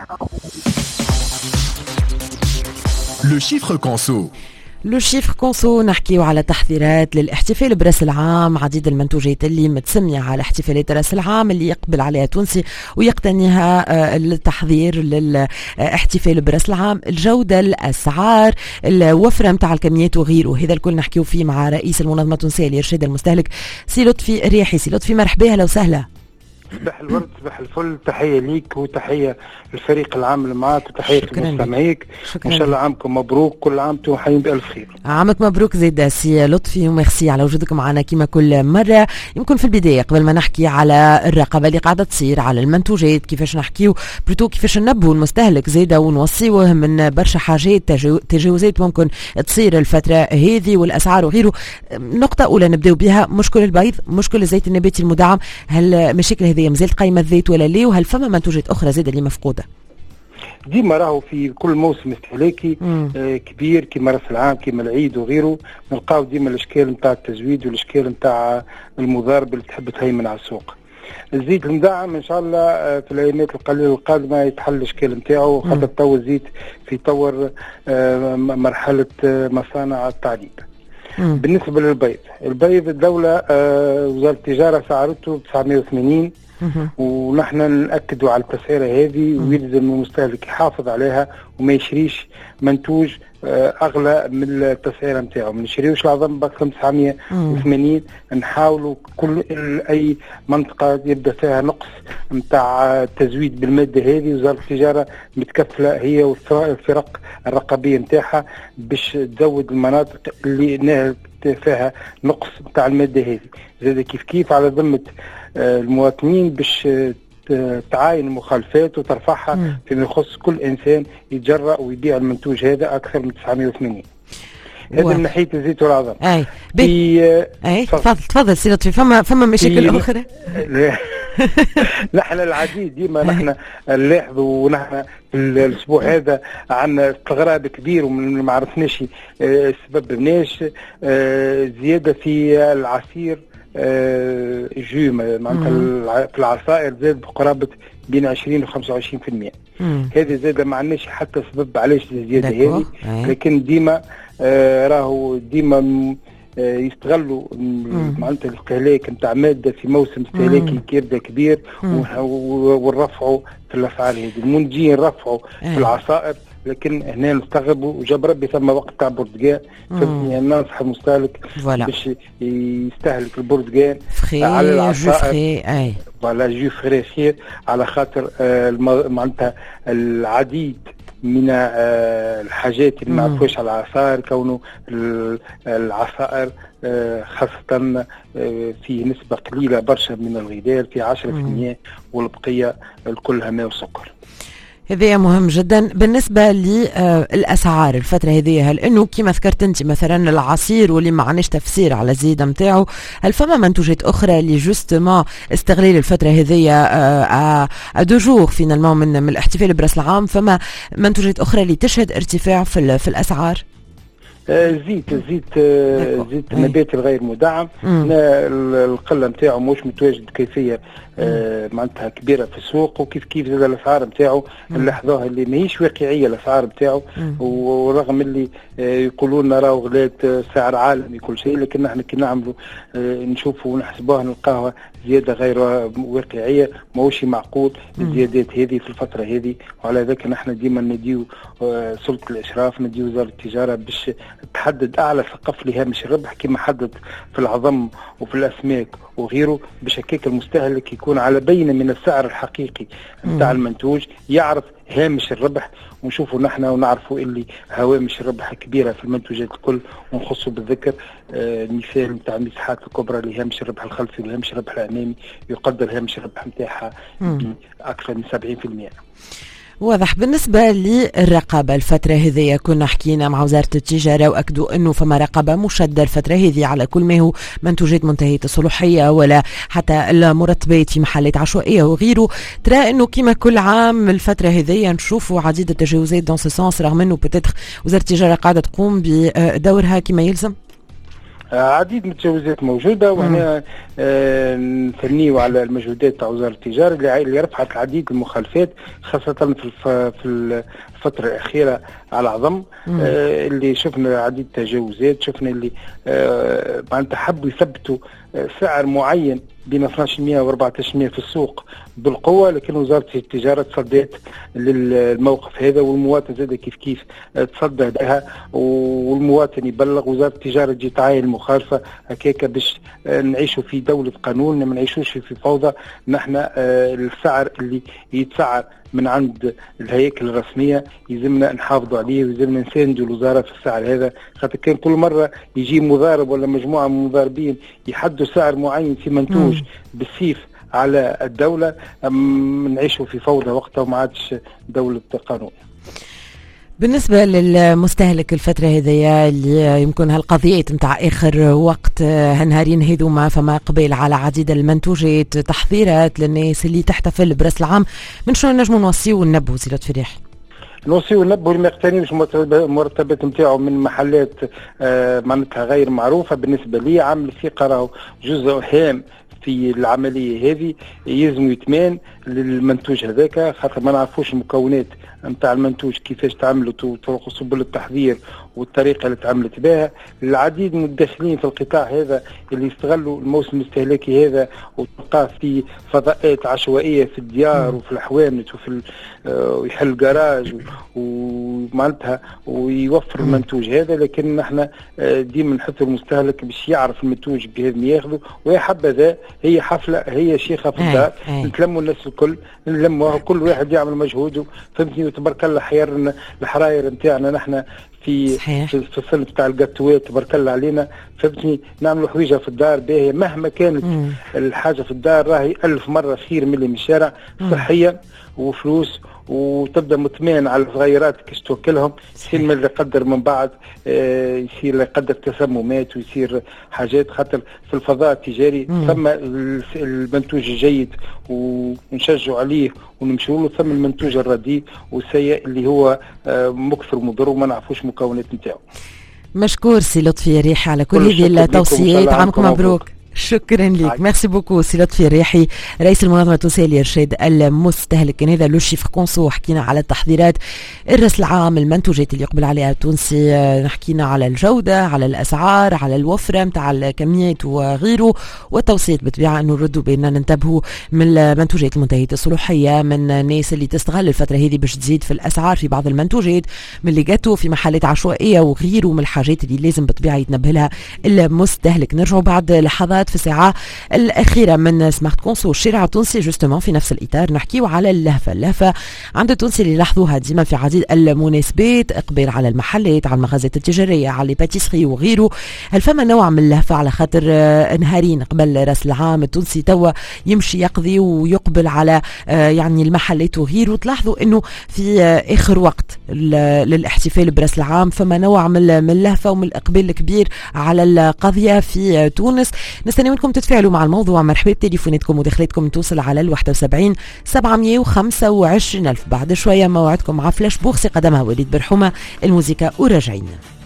لو شيفر كونسو. لو شيفر كونسو نحكيو على تحذيرات للاحتفال برأس العام. عديد المنتوجات اللي متسمية على احتفالات رأس العام اللي يقبل عليها تونسي ويقتنيها التحذير للاحتفال برأس العام، الجودة، الأسعار، الوفرة متاع الكميات وغيره. هذا الكل نحكيو فيه مع رئيس المنظمة التونسية لإرشاد المستهلك سي لطفي الرياحي. سي لطفي مرحبا، اهلا وسهلا. صباح الورد، صباح الفل، تحية ليك وتحية للفريق العامل معك وتحية لمستمعيك. إن شاء الله عامكم مبروك، كل عام وانتم حيين بألف خير. عامك مبروك زيد سي لطفي، وميرسي على وجودك معنا كما كل مرة. يمكن في البداية قبل ما نحكي على الرقابة اللي قاعدة تصير على المنتوجات، كيفاش نحكيو بلوتو كيفاش ننبهوا المستهلك زيادة ونوصيوه من برشا حاجات تجاوزات ممكن تصير الفترة هذه والأسعار وغيره. نقطة أولى نبدأ بها، مشكل البيض، مشكل الزيت النباتي المدعم، هل مشاكل هذه مازالت قايمة الزيت ولا لا؟ وهل فما منتوجات أخرى زيادة اللي مفقودة؟ ديما راهو في كل موسم استهلاكي كبير كما راس العام كما العيد وغيره، نلقاو ديما الاشكال نتاع التزويد والاشكال نتاع المضاربه اللي تحب تهيمن على السوق. الزيت المدعم ان شاء الله في الايامات القليله القادمه يتحل الاشكال نتاعو، خاطر تو الزيت في طور مرحله مصانع التعليب. بالنسبه للبيض، البيض الدوله وزاره التجاره سعرته ب 980، ونحن نأكدوا على التسعيرة هذه، ويلزم المستهلك يحافظ عليها وما يشريش منتوج أغلى من التسعيرة نتاعو. ما نشريوش العظم بأكثر من 980. نحاولوا كل أي منطقة يبدأ فيها نقص نتاع التزويد بالمادة هذه، وزارة التجارة متكفلة هي والفرق الرقابية نتاعها باش تزود المناطق اللي فيها نقص نتاع المادة هذه. زاد كيف على ذمة المواطنين باش تعاين المخالفات وترفعها فيما يخص كل إنسان يتجرأ ويبيع المنتوج هذا أكثر من 980. هذا من ناحية الزيت والعظم. أي تفضل سي لطفي. فما مشاكل أخرى؟ نحن العديد ديما نحن نلاحظوا، ونحن في الأسبوع هذا عندنا استغراب كبير وما عرفناش السبب مناش. زيادة في العصير جو معناتها في العصائر زاد بقرابة بين 20 و 25%. هذا زاد ما عندناش حتى سبب علاش الزيادة هذه، لكن ديما راهو ديما يستغلوا معناتها الاستهلاك نتاع ماده في موسم استهلاكي يبدا كبير ونرفعوا في الاسعار هذه. المنتجين رفعوا في العصائر، لكن هنا نستغربوا وجاب ربي ثم وقت تاع برتقال. يعني ننصح المستهلك باش يستهلك البرتقال على العصائر ولا جو فري خير، على خاطر معناتها العديد من الحاجات اللي ما نعرفوش على العصائر، كونه العصائر خاصة في نسبة قليلة برشا من الغذاء في 10%، والبقية كلها ماء وسكر. هذا مهم جدا. بالنسبة للأسعار الفترة هذه، هل انه كما ذكرت انت مثلا العصير واللي ما عناش تفسير على الزيادة متاعه، هل فما منتوجات اخرى اللي جوستما استغلال الفترة هذه دو جور فينالمون من الاحتفال براس العام، فما منتوجات اخرى اللي تشهد ارتفاع في الأسعار؟ الزيت النباتي الغير مدعم، القله نتاعو مش متواجد كيفيه معناتها كبيره في السوق، وكيف زاد الاسعار نتاعو نلاحظوها اللي ماهيش واقعيه الاسعار نتاعو، ورغم اللي يقولوا لنا راهو غلات سعر عالمي كل شيء، لكن احنا كي نعملوا نشوفوا ونحسبوها نلقاها زياده غير واقعيه، ماهوش معقول الزيادات هذه في الفتره هذه. وعلى ذلك نحن ديما نديو سلطه الاشراف، نديو وزاره التجاره باش تحدد اعلى سقف لهامش الربح كما حدد في العظم وفي الاسماك وغيره، باش هكاك المستهلك يكون على بينه من السعر الحقيقي نتاع المنتوج، يعرف هامش الربح. ونشوفوا نحن ونعرفوا اللي هوامش الربح كبيره في المنتوجات الكل، ونخصوا بالذكر المثال نتاع المساحات الكبرى لهامش الربح الخلفي والهامش الربح الامامي، يقدر هامش الربح نتاعها باكثر من 70%. واضح. بالنسبة للرقابة الفترة هذه كنا حكينا مع وزارة التجارة وأكدوا أنه فما رقابة مشددة الفترة هذه على كل ما هو منتوجات منتهية الصلاحية ولا حتى المرطبات في محلات عشوائية وغيره. ترى أنه كما كل عام الفترة هذه نشوفوا عديد التجاوزات دون سي سونس، رغم أنه بتتخ وزارة التجارة قاعدة تقوم بدورها كما يلزم؟ عديد من التجاوزات موجوده، وهنا نثنيو على المجهودات تاع وزاره التجاره اللي رفعت العديد المخالفات، خاصه في الفتره الاخيره على عظم. اللي شفنا عديد تجاوزات، شفنا اللي معناتها حبوا يثبتوا سعر معين بين 12% و 14% في السوق بالقوه، لكن وزاره التجاره تصدت للموقف هذا، والمواطن زاد كيف تصدى لها، والمواطن يبلغ، وزاره التجاره تجي تعاين المخالفه هكاك باش نعيشوا في دوله قانون، ما نعيشوش في فوضى. نحن السعر اللي يتسعر من عند الهياكل الرسميه يلزمنا نحافظوا عليه، ويلزمنا نساندوا الوزاره في السعر هذا، خاطر كان كل مره يجي مضارب ولا مجموعه من المضاربين يحدوا سعر معين في منتوج بالسيف على الدوله، نعيشوا في فوضى وقتها وما عادش دوله قانون. بالنسبة للمستهلك الفترة هذيا اللي يمكن هالقضية متاع آخر وقت هالنهارين هذوما، فما قبل على عديد المنتوجات، تحضيرات للناس اللي تحتفل برأس العام، من شنو نجموا نوصيو وننبهوا سي لطفي الريحي؟ نوصيو وننبهوا اللي ما يقتنيوش المرتبات نتاعو من محلات معناتها غير معروفة. بالنسبة لي عامل الثقة راهو جزء هام في العملية هذه، يلزم يتمان للمنتوج هذاك، خاطر ما نعرفوش المكونات نتاع المنتوج كيفاش تعملت وطرق سبل التحضير والطريقه اللي تعملت بها. العديد من الداخلين في القطاع هذا اللي يستغلوا الموسم الاستهلاكي هذا وتلقاه في فضاءات عشوائيه في الديار وفي الحوامت وفي ويحل جراج ومعناتها ويوفر المنتوج هذا. لكن نحن ديما نحث المستهلك باش يعرف المنتوج بهذا ياخذه، ويا حبذا هي حفله، هي شيخه في الدار، نتلموا الناس الكل، نلموا كل واحد يعمل مجهوده، فهمتني. وتبارك الله حيرنا الحراير نتاعنا نحن في الصنف تاع الجاتوات، تبارك الله علينا، فهمتني. نعملوا حويجه في الدار باهيه مهما كانت الحاجه في الدار، راهي 1000 مره خير من اللي من الشارع، صحيه وفلوس، وتبدا مطمئن على الصغيرات كيش توكلهم. يصير ما اللي يقدر من بعد يصير لا يقدر تسممات ويصير حاجات، خاطر في الفضاء التجاري ثم المنتوج الجيد ونشجعوا عليه ونمشوا له، ثم المنتوج الرديء والسيء اللي هو مكثر ومضر وما نعرفوش مكونات نتاعو. مشكور سي لطفي الريحي على كل هذه التوصيات، عامكم مبروك. شكرا لك، ميرسي بوكو سي لطفي الريحي رئيس المنظمه التونسيه لارشاد المستهلك. كان هذا لو شيفر كونسو، حكينا على التحضيرات الراس العام، المنتوجات اللي يقبل عليها التونسي، حكينا على الجوده، على الاسعار، على الوفره نتاع الكميات وغيره، والتوصيات بالطبيعه انه نردوا باننا ننتبهوا من المنتوجات المنتهيه الصلاحيه، من الناس اللي تستغل الفتره هذه باش تزيد في الاسعار في بعض المنتوجات، من اللي جاتو في محلات عشوائيه وغيره، من الحاجات اللي لازم بالطبيعه يتنبه لها المستهلك. نرجعوا بعد لحظات في الساعة الأخيرة من سمارت كونسو الشارع التونسي، جوستومون في نفس الإطار نحكيو على اللهفة عند التونسي اللي لاحظوها ديما في عديد المناسبات، إقبال على المحلات، على المغازات التجارية، على الباتيسري وغيره. هل فما نوع من اللهفة على خاطر نهارين قبل راس العام التونسي توا يمشي يقضي ويقبل على يعني المحلات وغيره؟ تلاحظوا إنه في آخر وقت للاحتفال براس العام فما نوع من اللهفة ومن الإقبال الكبير على القضية في تونس. نستنى منكم تتفاعلوا مع الموضوع. مرحبا بتليفوناتكم ودخلاتكم توصل على 71 725 ألف. بعد شوية موعدكم مع فلاش بورصي قدمها وليد برحومة، الموسيقى وراجعين.